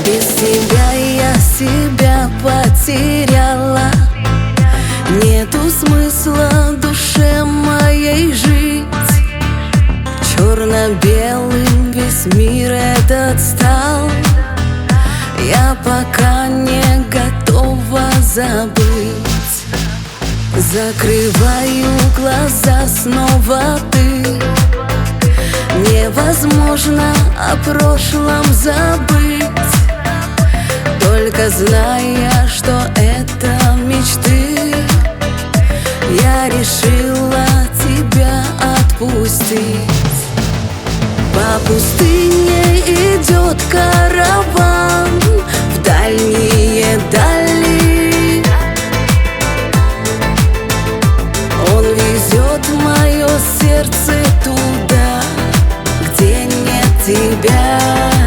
Без тебя я себя потеряла. Нету смысла душе моей жить. Черно-белым весь мир этот стал. Я пока не готова забыть. Закрываю глаза, снова ты. Невозможно о прошлом забыть, только зная, что это мечты. Я решила тебя отпустить. По пустыне идет караван в дальние дали. Он везет мое сердце туда, где нет тебя.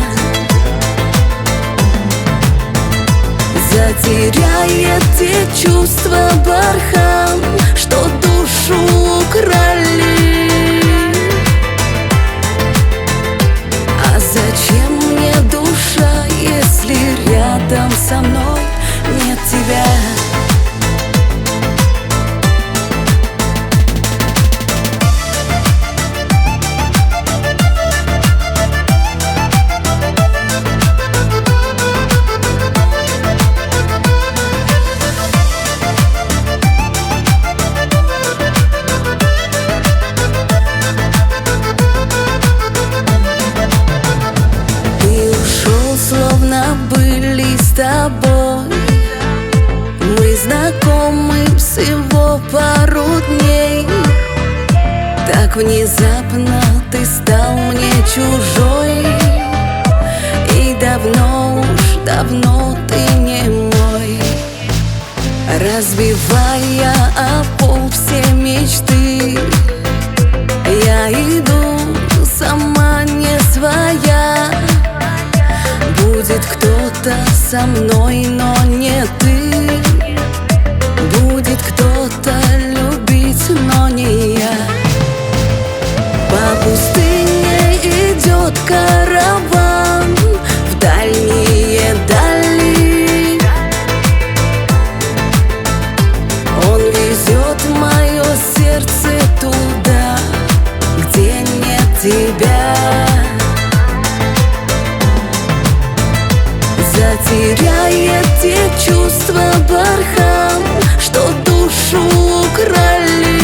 Затеряет те чувства бархан, что душу украли. А зачем мне душа, если рядом со мной нет тебя? Словно были с тобой. Мы знакомы всего пару дней. Так внезапно ты стал мне чужой. И давно уж, давно ты не мой. Разбивая о пол все мечты, я иду сама не своя. Будет кто-то со мной, но не ты. Будет кто-то любить, но не я. По пустыне идет караван в дальние дали. Он везет мое сердце туда, где нет тебя. Затеряет те чувства бархан, что душу украли.